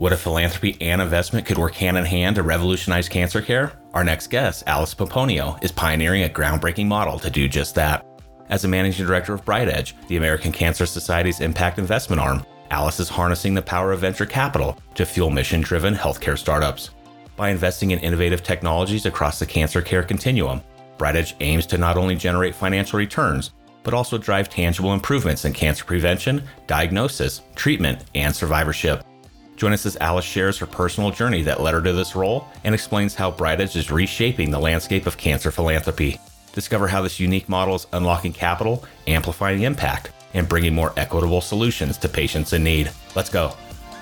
What if philanthropy and investment could work hand in hand to revolutionize cancer care? Our next guest, Alice Pomponio, is pioneering a groundbreaking model to do just that. As the managing director of BrightEdge, the American Cancer Society's impact investment arm, Alice is harnessing the power of venture capital to fuel mission-driven healthcare startups. By investing in innovative technologies across the cancer care continuum, BrightEdge aims to not only generate financial returns, but also drive tangible improvements in cancer prevention, diagnosis, treatment, and survivorship. Join us as Alice shares her personal journey that led her to this role and explains how BrightEdge is reshaping the landscape of cancer philanthropy. Discover how this unique model is unlocking capital, amplifying impact, and bringing more equitable solutions to patients in need. Let's go.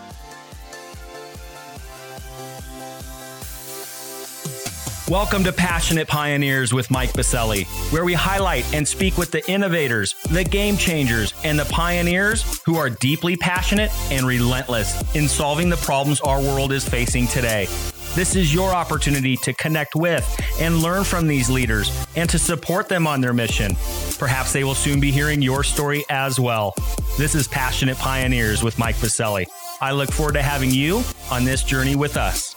Welcome to Passionate Pioneers with Mike Biselli, where we highlight and speak with the innovators, the game changers, and the pioneers who are deeply passionate and relentless in solving the problems our world is facing today. This is your opportunity to connect with and learn from these leaders and to support them on their mission. Perhaps they will soon be hearing your story as well. This is Passionate Pioneers with Mike Biselli. I look forward to having you on this journey with us.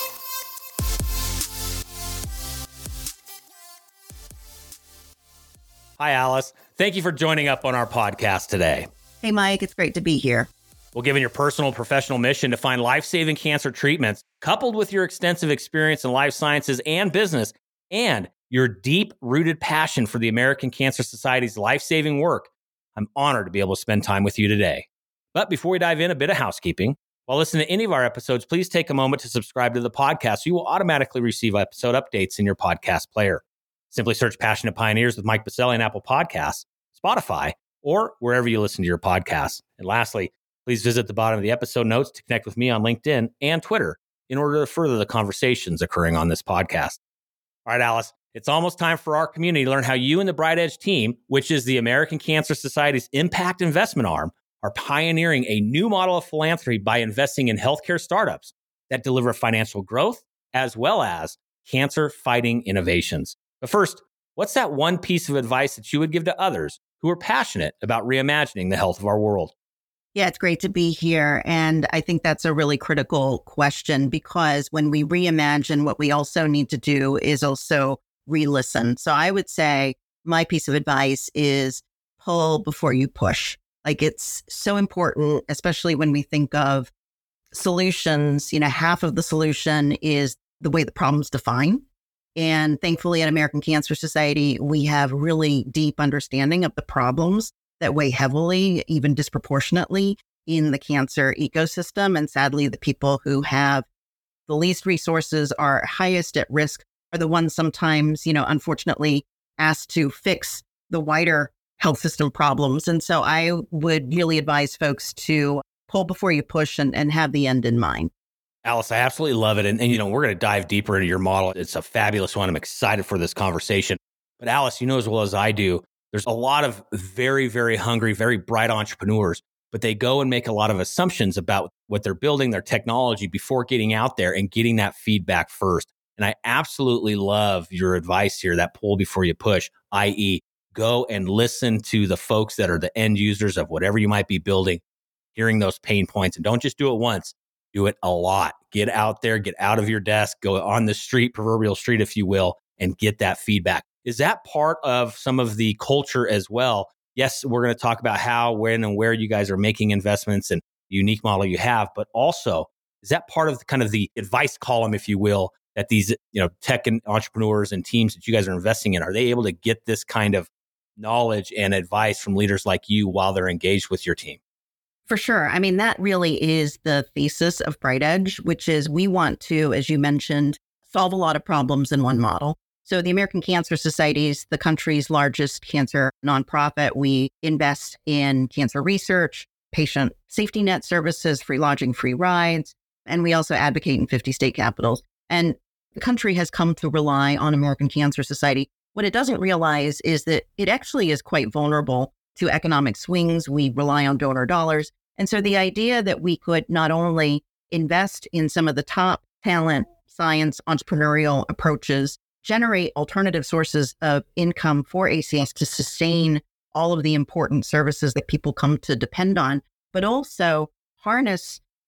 Hi, Alice. Thank you for joining up on our podcast today. Hey, Mike. It's great to be here. Well, given your personal and professional mission to find life-saving cancer treatments, coupled with your extensive experience in life sciences and business, and your deep-rooted passion for the American Cancer Society's life-saving work, I'm honored to be able to spend time with you today. But before we dive in, a bit of housekeeping. While listening to any of our episodes, please take a moment to subscribe to the podcast so you will automatically receive episode updates in your podcast player. Simply search Passionate Pioneers with Mike Biselli on Apple Podcasts, Spotify, or wherever you listen to your podcasts. And lastly, please visit the bottom of the episode notes to connect with me on LinkedIn and Twitter in order to further the conversations occurring on this podcast. All right, Alice, it's almost time for our community to learn how you and the BrightEdge team, which is the American Cancer Society's impact investment arm, are pioneering a new model of philanthropy by investing in healthcare startups that deliver financial growth as well as cancer-fighting innovations. But first, what's that one piece of advice that you would give to others who are passionate about reimagining the health of our world? Yeah, it's great to be here. And I think that's a really critical question because when we reimagine, what we also need to do is also re-listen. So I would say my piece of advice is pull before you push. Like it's so important, especially when we think of solutions. Half of the solution is the way the problem's defined. And thankfully at American Cancer Society, we have really deep understanding of the problems that weigh heavily, even disproportionately in the cancer ecosystem. And sadly, the people who have the least resources are highest at risk are the ones sometimes, unfortunately asked to fix the wider health system problems. And so I would really advise folks to pull before you push and have the end in mind. Alice, I absolutely love it. And we're going to dive deeper into your model. It's a fabulous one. I'm excited for this conversation. But Alice, you know as well as I do, there's a lot of very, very hungry, very bright entrepreneurs, but they go and make a lot of assumptions about what they're building, their technology before getting out there and getting that feedback first. And I absolutely love your advice here, that pull before you push, i.e. go and listen to the folks that are the end users of whatever you might be building, hearing those pain points. And don't just do it once. Do it a lot. Get out there, get out of your desk, go on the street, proverbial street, if you will, and get that feedback. Is that part of some of the culture as well? Yes, we're going to talk about how, when, and where you guys are making investments and the unique model you have, but also, is that part of kind of the advice column, if you will, that these tech and entrepreneurs and teams that you guys are investing in, are they able to get this kind of knowledge and advice from leaders like you while they're engaged with your team? For sure. I mean, that really is the thesis of BrightEdge, which is we want to, as you mentioned, solve a lot of problems in one model. So the American Cancer Society is the country's largest cancer nonprofit. We invest in cancer research, patient safety net services, free lodging, free rides, and we also advocate in 50 state capitals. And the country has come to rely on American Cancer Society. What it doesn't realize is that it actually is quite vulnerable to economic swings. We rely on donor dollars. And so the idea that we could not only invest in some of the top talent, science, entrepreneurial approaches, generate alternative sources of income for ACS to sustain all of the important services that people come to depend on, but also harness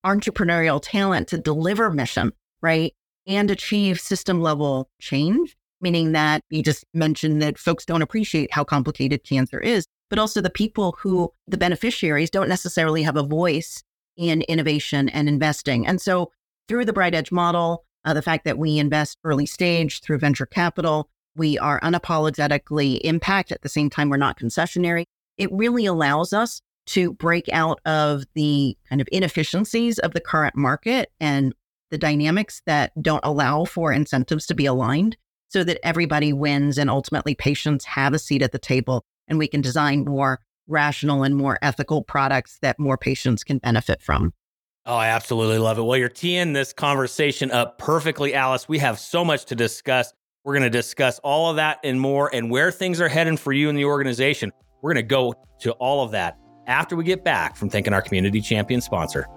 entrepreneurial talent to deliver mission, right? And achieve system level change, meaning that you just mentioned that folks don't appreciate how complicated cancer is, but also the people who, the beneficiaries, don't necessarily have a voice in innovation and investing. And so through the BrightEdge model, the fact that we invest early stage through venture capital, we are unapologetically impact. At the same time, we're not concessionary. It really allows us to break out of the kind of inefficiencies of the current market and the dynamics that don't allow for incentives to be aligned so that everybody wins and ultimately patients have a seat at the table and we can design more rational and more ethical products that more patients can benefit from. Oh, I absolutely love it. Well, you're teeing this conversation up perfectly, Alice. We have so much to discuss. We're going to discuss all of that and more and where things are heading for you in the organization. We're going to go to all of that after we get back from thanking our community champion sponsor.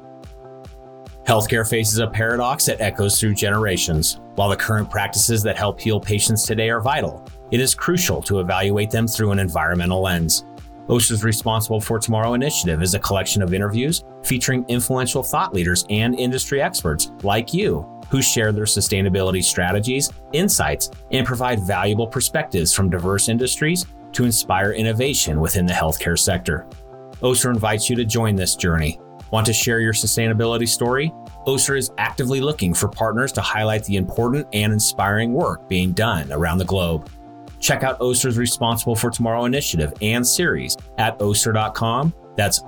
Healthcare faces a paradox that echoes through generations. While the current practices that help heal patients today are vital, it is crucial to evaluate them through an environmental lens. OSHA's Responsible for Tomorrow initiative is a collection of interviews featuring influential thought leaders and industry experts like you who share their sustainability strategies, insights, and provide valuable perspectives from diverse industries to inspire innovation within the healthcare sector. OSHA invites you to join this journey. Want to share your sustainability story? OSHA is actively looking for partners to highlight the important and inspiring work being done around the globe. Check out OSHA's Responsible for Tomorrow initiative and series at OSHA.com. That's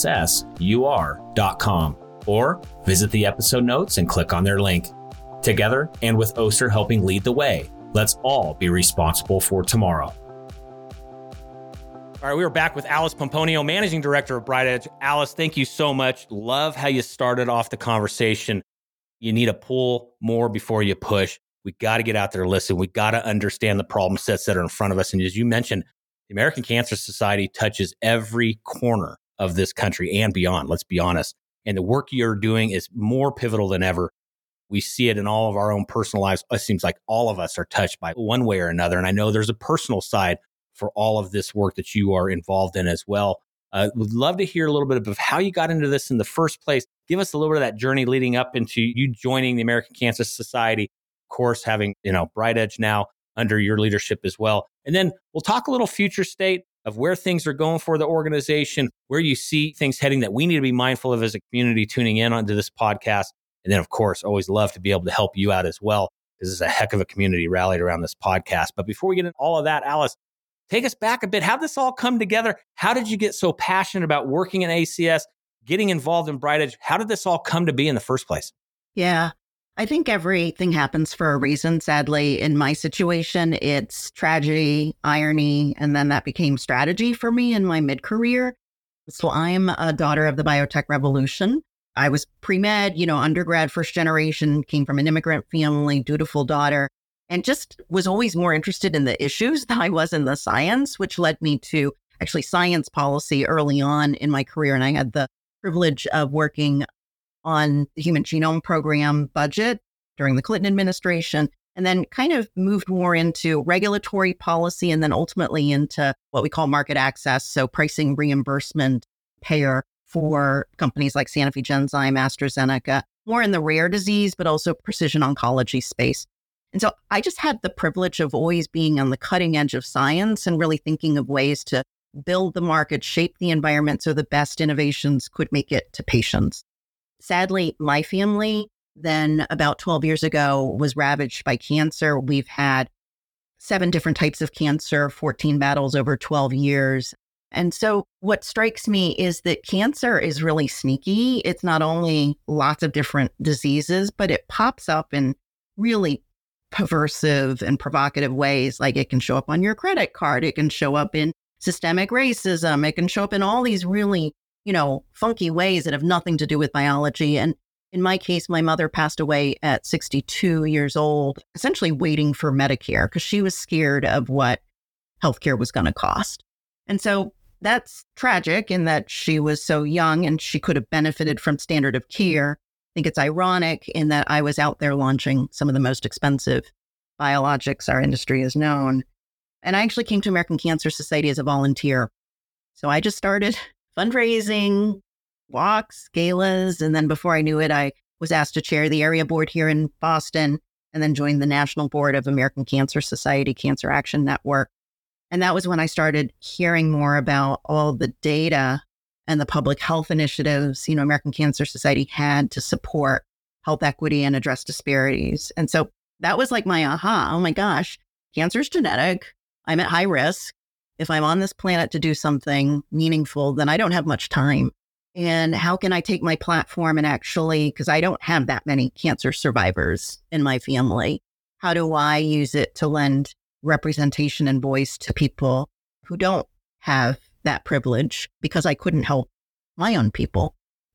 OSSUR.com. Or visit the episode notes and click on their link. Together, and with OSHA helping lead the way, let's all be responsible for tomorrow. All right, we are back with Alice Pomponio, Managing Director of BrightEdge. Alice, thank you so much. Love how you started off the conversation. You need to pull more before you push. We got to get out there and listen. We got to understand the problem sets that are in front of us. And as you mentioned, the American Cancer Society touches every corner of this country and beyond, let's be honest. And the work you're doing is more pivotal than ever. We see it in all of our own personal lives. It seems like all of us are touched by one way or another. And I know there's a personal side for all of this work that you are involved in as well. Would love to hear a little bit of how you got into this in the first place. Give us a little bit of that journey leading up into you joining the American Cancer Society, of course, having, BrightEdge now under your leadership as well. And then we'll talk a little future state of where things are going for the organization, where you see things heading that we need to be mindful of as a community tuning in onto this podcast. And then, of course, always love to be able to help you out as well. This is a heck of a community rallied around this podcast. But before we get into all of that, Alice, take us back a bit. How did this all come together? How did you get so passionate about working in ACS, getting involved in BrightEdge? How did this all come to be in the first place? Yeah, I think everything happens for a reason. Sadly, in my situation, it's tragedy, irony, and then that became strategy for me in my mid-career. So I'm a daughter of the biotech revolution. I was pre-med, undergrad, first generation, came from an immigrant family, dutiful daughter, and just was always more interested in the issues than I was in the science, which led me to actually science policy early on in my career. And I had the privilege of working on the Human Genome Program budget during the Clinton administration, and then kind of moved more into regulatory policy and then ultimately into what we call market access. So pricing, reimbursement, payer for companies like Sanofi Genzyme, AstraZeneca, more in the rare disease, but also precision oncology space. And so I just had the privilege of always being on the cutting edge of science and really thinking of ways to build the market, shape the environment so the best innovations could make it to patients. Sadly, my family then about 12 years ago was ravaged by cancer. We've had 7 different types of cancer, 14 battles over 12 years. And so what strikes me is that cancer is really sneaky. It's not only lots of different diseases, but it pops up in really perversive and provocative ways. Like it can show up on your credit card. It can show up in systemic racism. It can show up in all these really, funky ways that have nothing to do with biology. And in my case, my mother passed away at 62 years old, essentially waiting for Medicare because she was scared of what healthcare was going to cost. And so that's tragic in that she was so young and she could have benefited from standard of care. I think it's ironic in that I was out there launching some of the most expensive biologics our industry has known. And I actually came to American Cancer Society as a volunteer. So I just started fundraising, walks, galas. And then before I knew it, I was asked to chair the area board here in Boston and then joined the national board of American Cancer Society Cancer Action Network. And that was when I started hearing more about all the data and the public health initiatives, American Cancer Society had to support health equity and address disparities. And so that was like my aha. Oh my gosh, cancer is genetic. I'm at high risk. If I'm on this planet to do something meaningful, then I don't have much time. And how can I take my platform and actually, because I don't have that many cancer survivors in my family, how do I use it to lend representation and voice to people who don't have that privilege because I couldn't help my own people?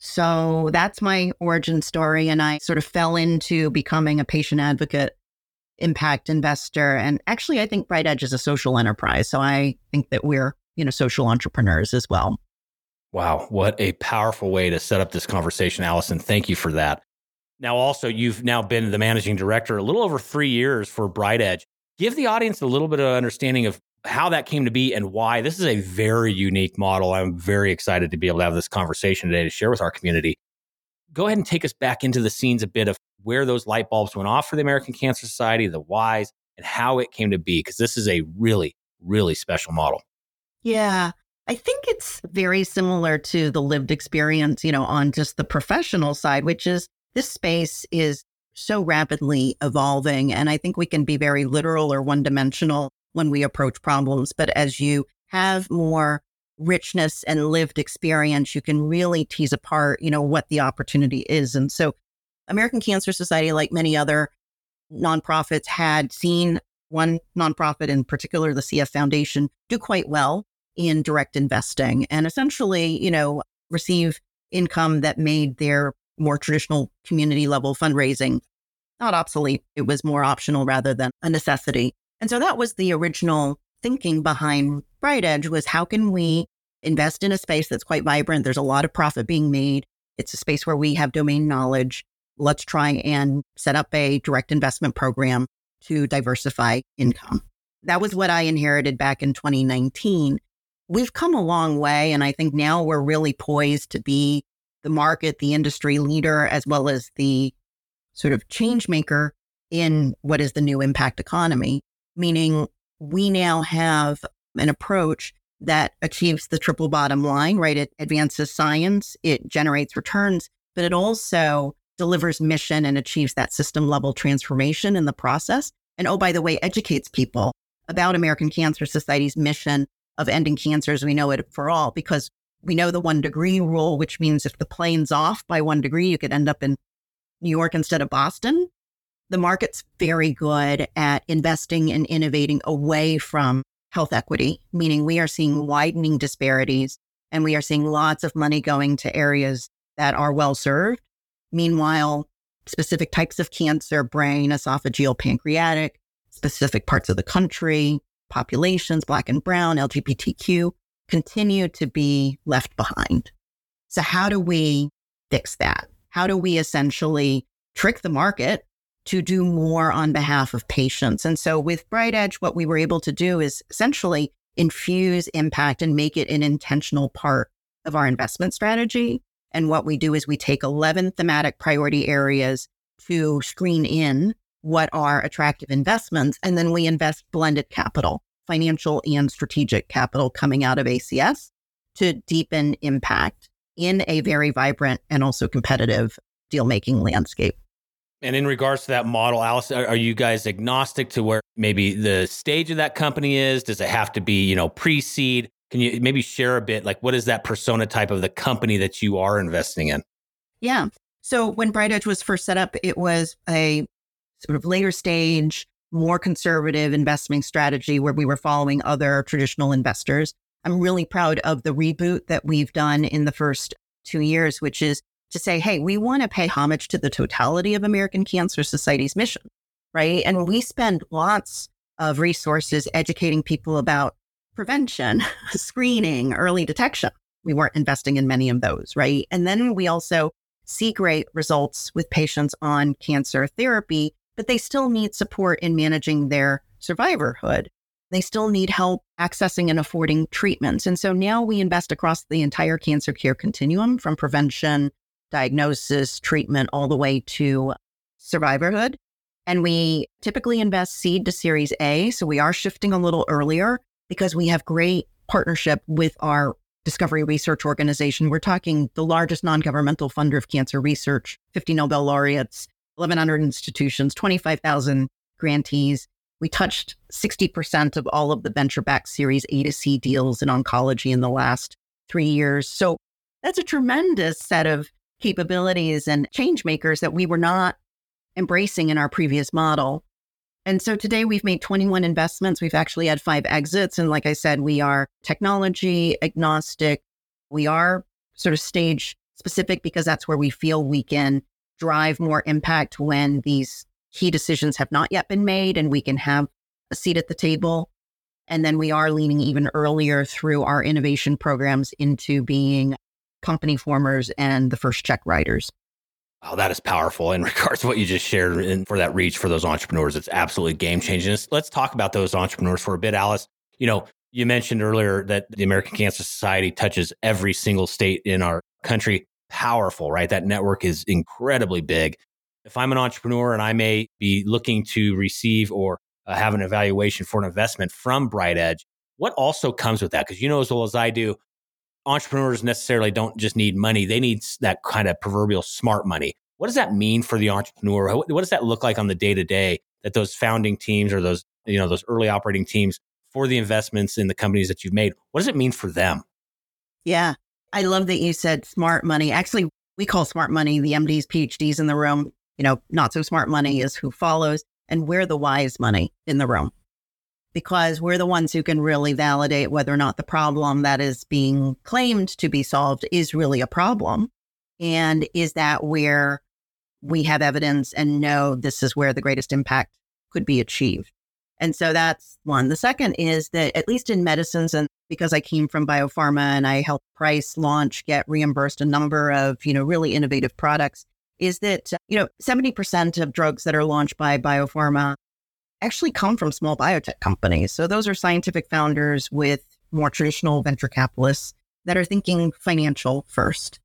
So that's my origin story. And I sort of fell into becoming a patient advocate, impact investor. And actually, I think BrightEdge is a social enterprise. So I think that we're, social entrepreneurs as well. Wow. What a powerful way to set up this conversation, Allison. Thank you for that. Now, also, you've now been the managing director a little over 3 years for BrightEdge. Give the audience a little bit of understanding of how that came to be and why. This is a very unique model. I'm very excited to be able to have this conversation today to share with our community. Go ahead and take us back into the scenes a bit of where those light bulbs went off for the American Cancer Society, the whys, and how it came to be, because this is a really, really special model. Yeah, I think it's very similar to the lived experience, on just the professional side, which is this space is so rapidly evolving. And I think we can be very literal or one-dimensional when we approach problems. But as you have more richness and lived experience, you can really tease apart, what the opportunity is. And so American Cancer Society, like many other nonprofits, had seen one nonprofit in particular, the CF Foundation, do quite well in direct investing and essentially, receive income that made their more traditional community level fundraising not obsolete. It was more optional rather than a necessity. And so that was the original thinking behind BrightEdge, was how can we invest in a space that's quite vibrant? There's a lot of profit being made. It's a space where we have domain knowledge. Let's try and set up a direct investment program to diversify income. That was what I inherited back in 2019. We've come a long way, and I think now we're really poised to be the market, the industry leader, as well as the sort of change maker in what is the new impact economy, meaning we now have an approach that achieves the triple bottom line, right? It advances science, it generates returns, but it also delivers mission and achieves that system level transformation in the process. And oh, by the way, educates people about American Cancer Society's mission of ending cancer as we know it for all, because we know the 1 degree rule, which means if the plane's off by 1 degree, you could end up in New York instead of Boston. The market's very good at investing and innovating away from health equity, meaning we are seeing widening disparities and we are seeing lots of money going to areas that are well served. Meanwhile, specific types of cancer, brain, esophageal, pancreatic, specific parts of the country, populations, Black and Brown, LGBTQ, continue to be left behind. So how do we fix that? How do we essentially trick the market to do more on behalf of patients? And so with BrightEdge, what we were able to do is essentially infuse impact and make it an intentional part of our investment strategy. And what we do is we take 11 thematic priority areas to screen in what are attractive investments, and then we invest blended capital, financial and strategic capital coming out of ACS to deepen impact in a very vibrant and also competitive deal-making landscape. And in regards to that model, Alice, are you guys agnostic to where maybe the stage of that company is? Does it have to be, pre-seed? Can you maybe share a bit, like what is that persona type of the company that you are investing in? Yeah. So when BrightEdge was first set up, it was a sort of later stage, more conservative investment strategy where we were following other traditional investors. I'm really proud of the reboot that we've done in the first 2 years, which is to say, hey, we want to pay homage to the totality of American Cancer Society's mission, right? And we spend lots of resources educating people about prevention, screening, early detection. We weren't investing in many of those, right? And then we also see great results with patients on cancer therapy, but they still need support in managing their survivorhood. they still need help accessing and affording treatments. And so now we invest across the entire cancer care continuum, from prevention, diagnosis, treatment, all the way to survivorhood. And we typically invest seed to Series A. So we are shifting a little earlier because we have great partnership with our discovery research organization. We're talking the largest non-governmental funder of cancer research, 50 Nobel laureates, 1,100 institutions, 25,000 grantees. We touched 60% of all of the venture-backed Series A to C deals in oncology in the last 3 years. So that's a tremendous set of capabilities and change makers that we were not embracing in our previous model. And so today we've made 21 investments. We've actually had 5 exits. And like I said, we are technology agnostic. We are sort of stage specific because that's where we feel we can drive more impact when these key decisions have not yet been made and we can have a seat at the table. And then we are leaning even earlier through our innovation programs into being company formers and the first check writers. Oh, that is powerful in regards to what you just shared, and for that reach for those entrepreneurs. It's absolutely game changing. Let's talk about those entrepreneurs for a bit, Alice. You know, you mentioned earlier that the American Cancer Society touches every single state in our country. Powerful, right? That network is incredibly big. If I'm an entrepreneur and I may be looking to receive or have an evaluation for an investment from BrightEdge, what also comes with that? Because you know as well as I do, entrepreneurs necessarily don't just need money. They need that kind of proverbial smart money. What does that mean for the entrepreneur? What does that look like on the day-to-day that those founding teams or those early operating teams for the investments in the companies that you've made, what does it mean for them? Yeah, I love that you said smart money. Actually, we call smart money the MDs, PhDs in the room. Not so smart money is who follows. And we're the wise money in the room, because we're the ones who can really validate whether or not the problem that is being claimed to be solved is really a problem. And is that where we have evidence and know this is where the greatest impact could be achieved? And so that's one. The second is that, at least in medicines, and because I came from biopharma and I helped price, launch, get reimbursed a number of, really innovative products, is that, 70% of drugs that are launched by biopharma actually come from small biotech companies. So those are scientific founders with more traditional venture capitalists that are thinking financial first.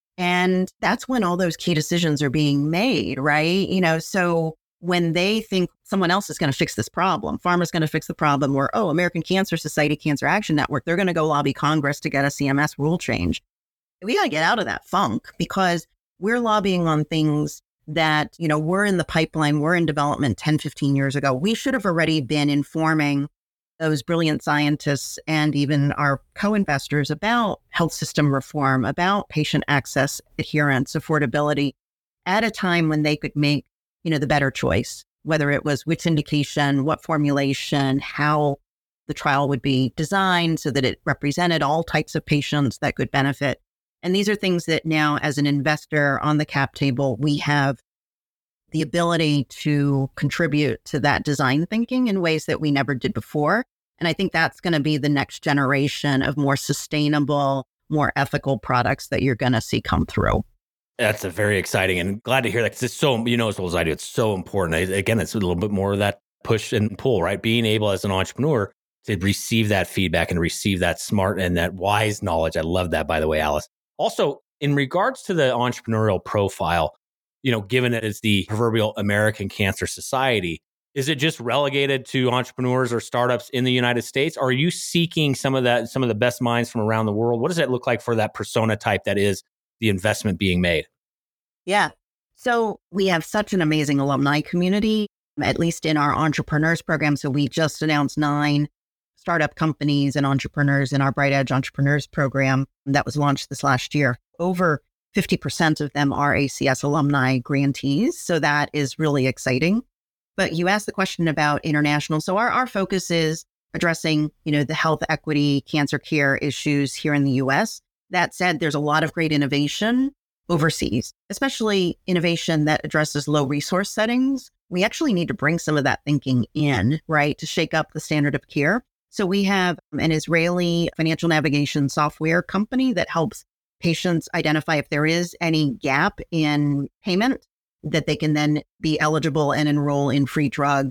And that's when all those key decisions are being made, right? So when they think someone else is going to fix this problem, pharma's going to fix the problem, or, American Cancer Society Cancer Action Network, they're going to go lobby Congress to get a CMS rule change. We got to get out of that funk, because we're lobbying on things that, we're in the pipeline, we're in development 10, 15 years ago. We should have already been informing those brilliant scientists and even our co-investors about health system reform, about patient access, adherence, affordability, at a time when they could make, the better choice, whether it was which indication, what formulation, how the trial would be designed so that it represented all types of patients that could benefit. And these are things that now, as an investor on the cap table, we have the ability to contribute to that design thinking in ways that we never did before. And I think that's going to be the next generation of more sustainable, more ethical products that you're going to see come through. That's a very exciting, and glad to hear that, because it's so, as well as I do, it's so important. Again, it's a little bit more of that push and pull, right? Being able as an entrepreneur to receive that feedback and receive that smart and that wise knowledge. I love that, by the way, Alice. Also, in regards to the entrepreneurial profile, given that it's the proverbial American Cancer Society, is it just relegated to entrepreneurs or startups in the United States? Or are you seeking some of the best minds from around the world? What does it look like for that persona type that is the investment being made? Yeah. So we have such an amazing alumni community, at least in our entrepreneurs program. So we just announced 9 startup companies and entrepreneurs in our BrightEdge Entrepreneurs program that was launched this last year. Over 50% of them are ACS alumni grantees. So that is really exciting. But you asked the question about international. So our focus is addressing, the health equity, cancer care issues here in the US. That said, there's a lot of great innovation overseas, especially innovation that addresses low resource settings. We actually need to bring some of that thinking in, right, to shake up the standard of care. So we have an Israeli financial navigation software company that helps patients identify if there is any gap in payment, that they can then be eligible and enroll in free drug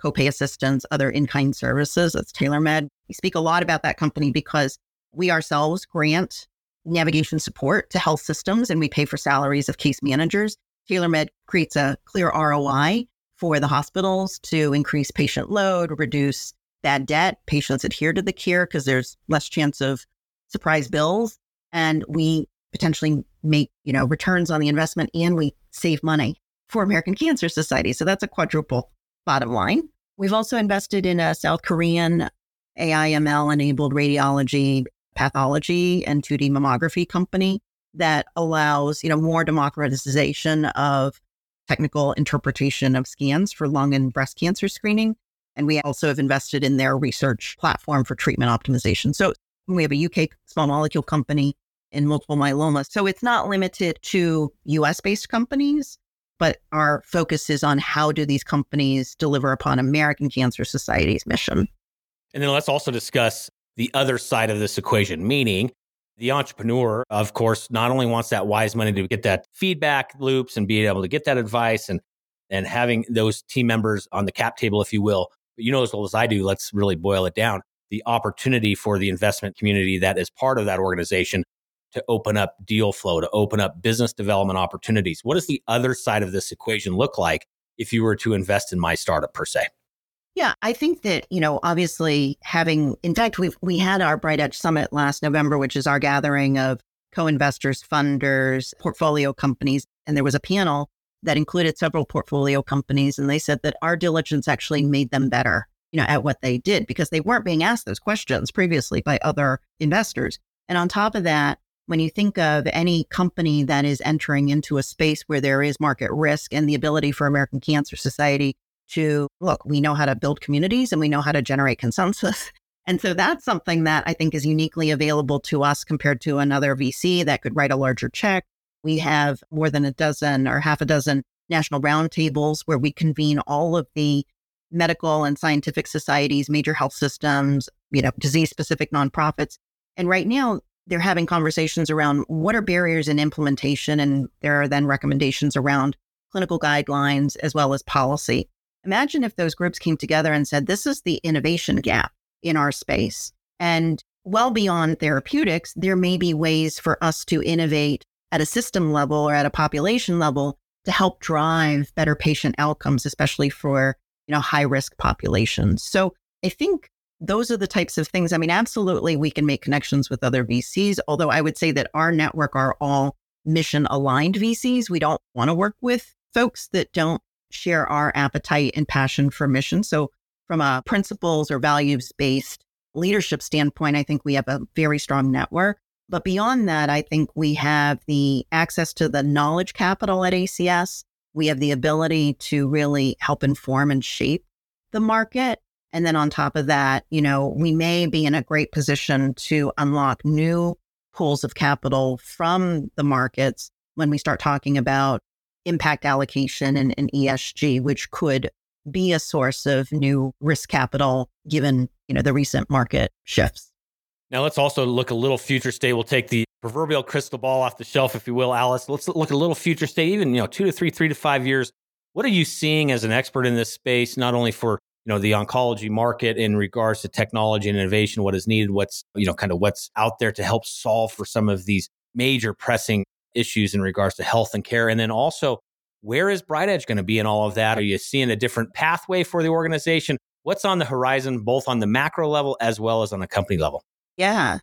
copay assistance, other in-kind services. That's TaylorMed. We speak a lot about that company because we ourselves grant navigation support to health systems and we pay for salaries of case managers. TaylorMed creates a clear ROI for the hospitals to increase patient load, reduce bad debt. Patients adhere to the care because there's less chance of surprise bills. And we potentially make, returns on the investment and we save money for American Cancer Society. So that's a quadruple bottom line. We've also invested in a South Korean AI/ML enabled radiology, pathology, and 2D mammography company that allows, more democratization of technical interpretation of scans for lung and breast cancer screening. And we also have invested in their research platform for treatment optimization. So we have a UK small molecule company in multiple myeloma. So it's not limited to US-based companies, but our focus is on how do these companies deliver upon American Cancer Society's mission. And then let's also discuss the other side of this equation, meaning the entrepreneur, of course, not only wants that wise money to get that feedback loops and be able to get that advice and having those team members on the cap table, if you will, but as well as I do, let's really boil it down, the opportunity for the investment community that is part of that organization to open up deal flow, to open up business development opportunities. What does the other side of this equation look like if you were to invest in my startup per se? Yeah, I think that, obviously in fact, we had our BrightEdge Summit last November, which is our gathering of co-investors, funders, portfolio companies. And there was a panel that included several portfolio companies. And they said that our diligence actually made them better, at what they did because they weren't being asked those questions previously by other investors. And on top of that, when you think of any company that is entering into a space where there is market risk and the ability for American Cancer Society to look, we know how to build communities and we know how to generate consensus. And so that's something that I think is uniquely available to us compared to another VC that could write a larger check. We have more than a dozen or half a dozen national roundtables where we convene all of the medical and scientific societies, major health systems, disease-specific nonprofits. And right now, they're having conversations around what are barriers in implementation, and there are then recommendations around clinical guidelines as well as policy. Imagine if those groups came together and said, this is the innovation gap in our space. And well beyond therapeutics, there may be ways for us to innovate at a system level or at a population level to help drive better patient outcomes, especially for, high-risk populations. So I think those are the types of things. I mean, absolutely, we can make connections with other VCs, although I would say that our network are all mission-aligned VCs. We don't want to work with folks that don't share our appetite and passion for mission. So from a principles or values-based leadership standpoint, I think we have a very strong network. But beyond that, I think we have the access to the knowledge capital at ACS. We have the ability to really help inform and shape the market. And then on top of that, we may be in a great position to unlock new pools of capital from the markets when we start talking about impact allocation and ESG, which could be a source of new risk capital given, the recent market shifts. Now, let's also look a little future state. We'll take the proverbial crystal ball off the shelf, if you will, Alice. Let's look a little future state, even, 2 to 3 to 5 years. What are you seeing as an expert in this space, not only for, the oncology market in regards to technology and innovation, what is needed, what's, what's out there to help solve for some of these major pressing issues in regards to health and care? And then also, where is BrightEdge going to be in all of that? Are you seeing a different pathway for the organization? What's on the horizon, both on the macro level as well as on the company level? Yeah.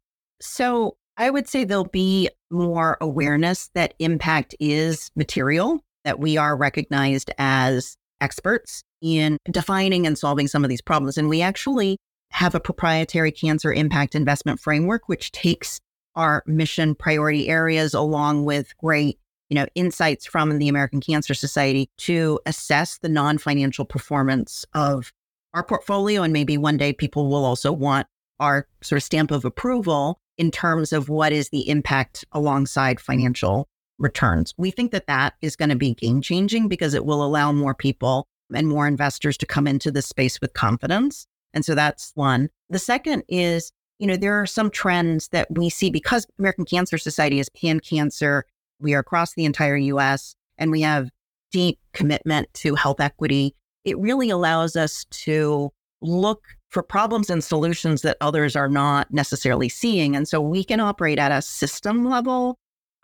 So I would say there'll be more awareness that impact is material, that we are recognized as experts in defining and solving some of these problems. And we actually have a proprietary cancer impact investment framework, which takes our mission priority areas along with great, insights from the American Cancer Society to assess the non-financial performance of our portfolio. And maybe one day people will also want our sort of stamp of approval in terms of what is the impact alongside financial returns. We think that that is going to be game changing because it will allow more people and more investors to come into this space with confidence. And so that's one. The second is, there are some trends that we see because American Cancer Society is pan-cancer. We are across the entire US and we have deep commitment to health equity. it really allows us to look for problems and solutions that others are not necessarily seeing. And so we can operate at a system level,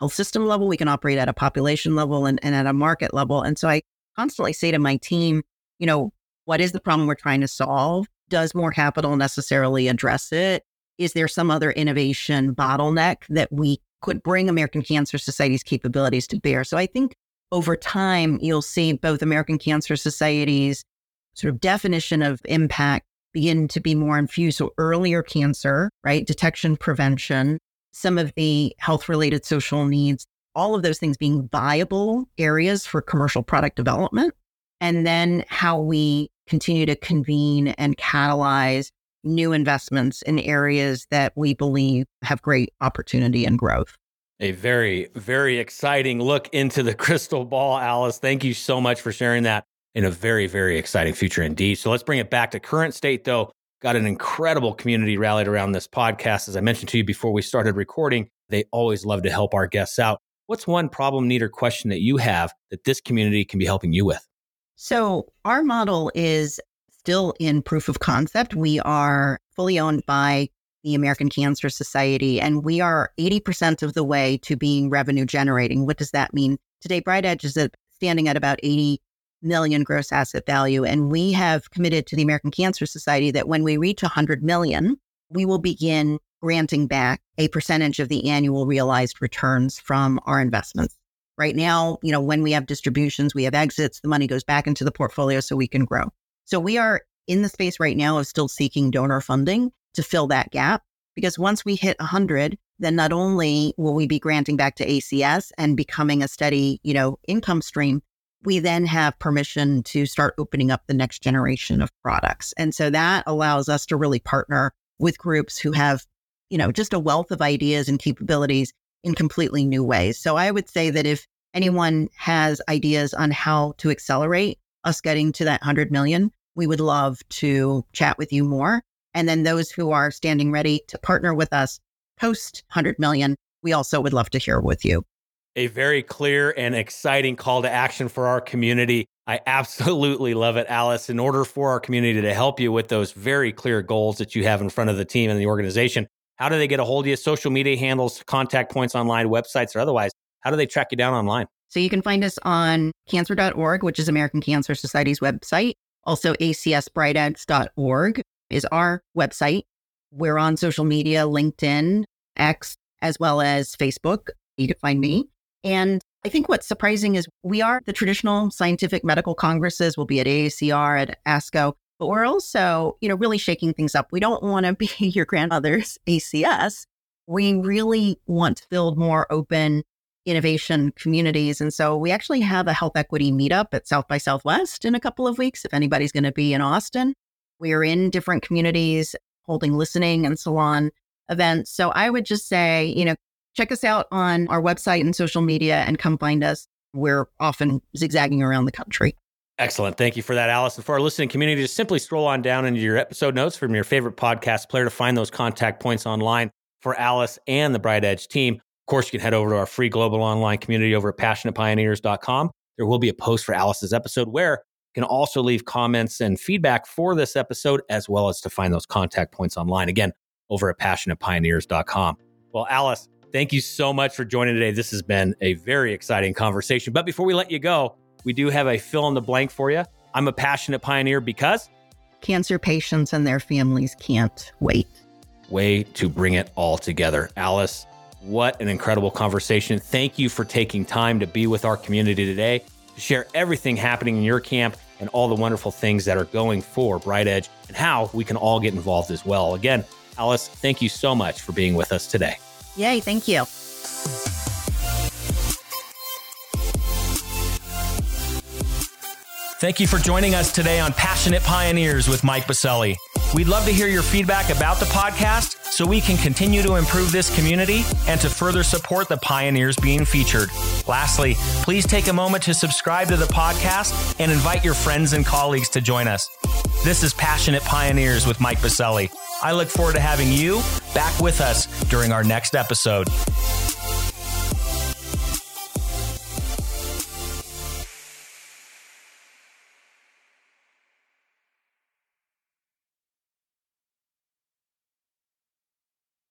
we can operate at a population level and at a market level. And so I constantly say to my team, what is the problem we're trying to solve? Does more capital necessarily address it? Is there some other innovation bottleneck that we could bring American Cancer Society's capabilities to bear? So I think over time, you'll see both American Cancer Society's sort of definition of impact begin to be more infused. So earlier cancer, right? Detection, prevention, some of the health-related social needs, all of those things being viable areas for commercial product development. And then how we continue to convene and catalyze new investments in areas that we believe have great opportunity and growth. A very, very exciting look into the crystal ball, Alice. Thank you so much for sharing that in a very, very exciting future indeed. So let's bring it back to current state, though. Got an incredible community rallied around this podcast. As I mentioned to you before we started recording, they always love to help our guests out. What's one problem, need, or question that you have that this community can be helping you with? So our model is still in proof of concept. We are fully owned by the American Cancer Society, and we are 80% of the way to being revenue generating. What does that mean? Today, BrightEdge is standing at about 80 million gross asset value, and we have committed to the American Cancer Society that when we reach 100 million, we will begin granting back a percentage of the annual realized returns from our investments. Right now, when we have distributions, we have exits, the money goes back into the portfolio so we can grow. So we are in the space right now of still seeking donor funding to fill that gap, because once we hit 100, then not only will we be granting back to ACS and becoming a steady, income stream, we then have permission to start opening up the next generation of products. And so that allows us to really partner with groups who have, just a wealth of ideas and capabilities in completely new ways. So I would say that if anyone has ideas on how to accelerate us getting to that 100 million, we would love to chat with you more. And then those who are standing ready to partner with us post 100 million, we also would love to hear with you. A very clear and exciting call to action for our community. I absolutely love it, Alice. In order for our community to help you with those very clear goals that you have in front of the team and the organization, how do they get a hold of you? Social media handles, contact points online, websites, or otherwise? How do they track you down online? So you can find us on cancer.org, which is American Cancer Society's website. Also, acsbrightedge.org is our website. We're on social media, LinkedIn, X, as well as Facebook. You can find me. And I think what's surprising is we are the traditional scientific medical congresses. We'll be at AACR, at ASCO, but we're also, really shaking things up. We don't want to be your grandmother's ACS. We really want to build more open innovation communities. And so we actually have a health equity meetup at South by Southwest in a couple of weeks. If anybody's going to be in Austin, we're in different communities holding listening and salon events. So I would just say, check us out on our website and social media and come find us. We're often zigzagging around the country. Excellent. Thank you for that, Alice. And for our listening community, just simply scroll on down into your episode notes from your favorite podcast player to find those contact points online for Alice and the BrightEdge team. Of course, you can head over to our free global online community over at passionatepioneers.com. There will be a post for Alice's episode where you can also leave comments and feedback for this episode, as well as to find those contact points online. Again, over at passionatepioneers.com. Well, Alice, thank you so much for joining today. This has been a very exciting conversation. But before we let you go, we do have a fill in the blank for you. I'm a passionate pioneer because cancer patients and their families can't wait. Way to bring it all together. Alice, what an incredible conversation. Thank you for taking time to be with our community today, to share everything happening in your camp and all the wonderful things that are going for BrightEdge and how we can all get involved as well. Again, Alice, thank you so much for being with us today. Yay, thank you. Thank you for joining us today on Passionate Pioneers with Mike Biselli. We'd love to hear your feedback about the podcast so we can continue to improve this community and to further support the pioneers being featured. Lastly, please take a moment to subscribe to the podcast and invite your friends and colleagues to join us. This is Passionate Pioneers with Mike Biselli. I look forward to having you back with us during our next episode.